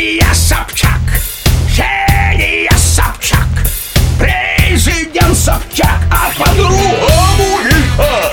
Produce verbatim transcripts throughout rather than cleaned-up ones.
Ксения Собчак, Ксения Собчак, президент Собчак, а по-другому никак.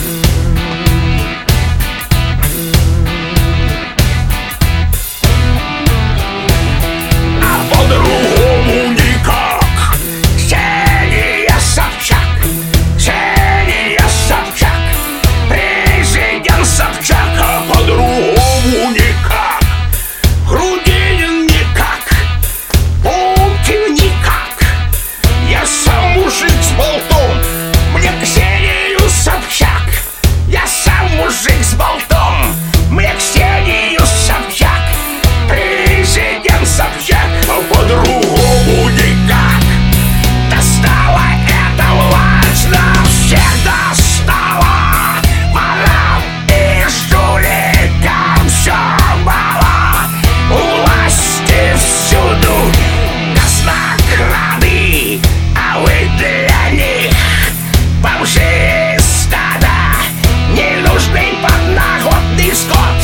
А по-другому никак. Ксения Собчак, Ксения Собчак, президент Собчак, а по-другому никак. Грудинин никак, Путин никак. Я сам мужик с болтом, мне Ксению Собчак. Я сам мужик с болтом, мне Ксению Собчак. Президент Собчак, а по-другому никак. Достала эта власть, нас всех достала. Ворам и жуликам все мало. Власти всюду, казнокрады, а вы для них бомжи из стада, ненужный подноготный скот,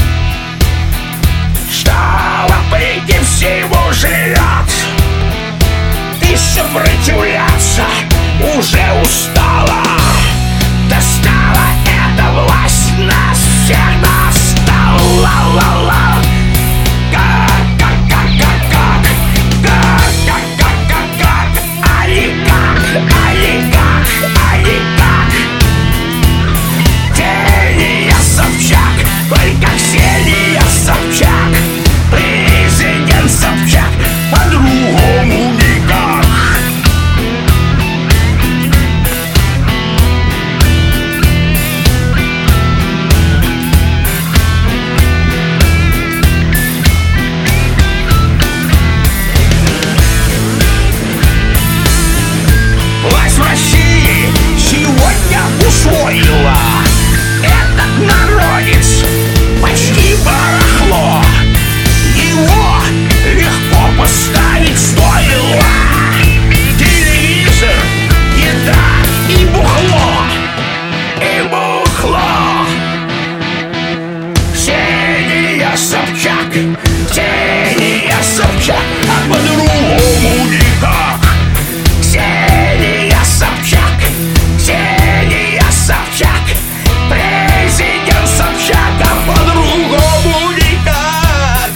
что вопреки всему живет и сопротивляться уже устала. Достала эта власть, нас всех достала. Ла-ла-ла. Как, как, как, как, как, как, как, как, как, как, а никак, а никак, а никак. Ксения Собчак, только Ксения Собчак, президент Собчак, по-другому никак. Власть в России сегодня усвоила этот народец почти барахло. Его легко поставить стоило. Телевизор, еда и бухло, и бухло. Ксения Собчак, Ксения Собчак, а по-другому никак. Ксения Собчак, Ксения Собчак, президент Собчак, а по-другому никак.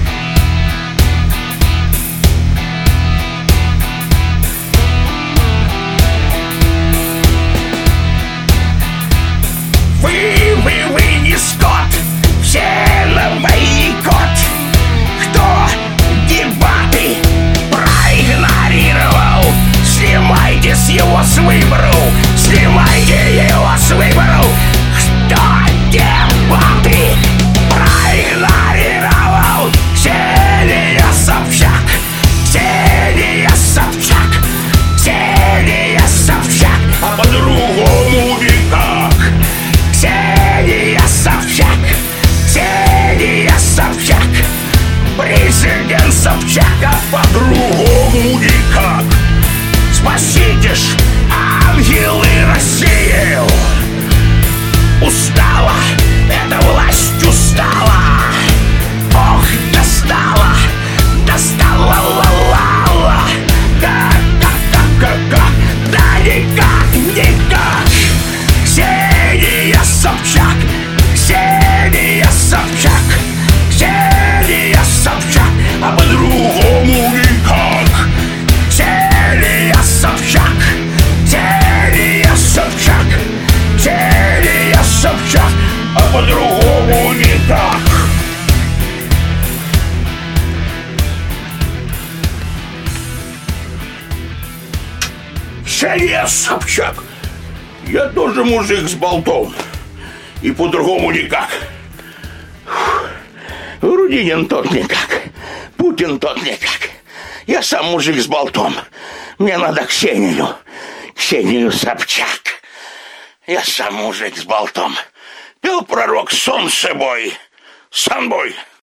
Вы, вы, вы не скот, все на мои кот. Кто дебаты проигнорировал, снимайте с его с выбору, снимайте его с выбору. Кто дебаты проигнорировал, Ксения Собчак, Ксения Собчак, Ксения Собчак, а по-другому никак. Ксения Собчак, Ксения Собчак, президент Собчак, а по-другому никак. Спасите ж, ангелы Россию! Устала, эта власть устала. Ох, достала, достала, ла-ла-ла. Как, как, как, как, как, да никак, никак. Ксения Собчак, Ксения Собчак, Ксения Собчак, а по-другому никак. Ксения Собчак, Ксения Собчак, Ксения Собчак, а по-другому никак. Ксения Собчак, я тоже мужик с болтом, и по-другому никак. Грудинин тот никак, Путин тот никак. Я сам мужик с болтом, мне надо Ксению, Ксению Собчак. Я сам мужик с болтом. Пел пророк солнцебой, санбой.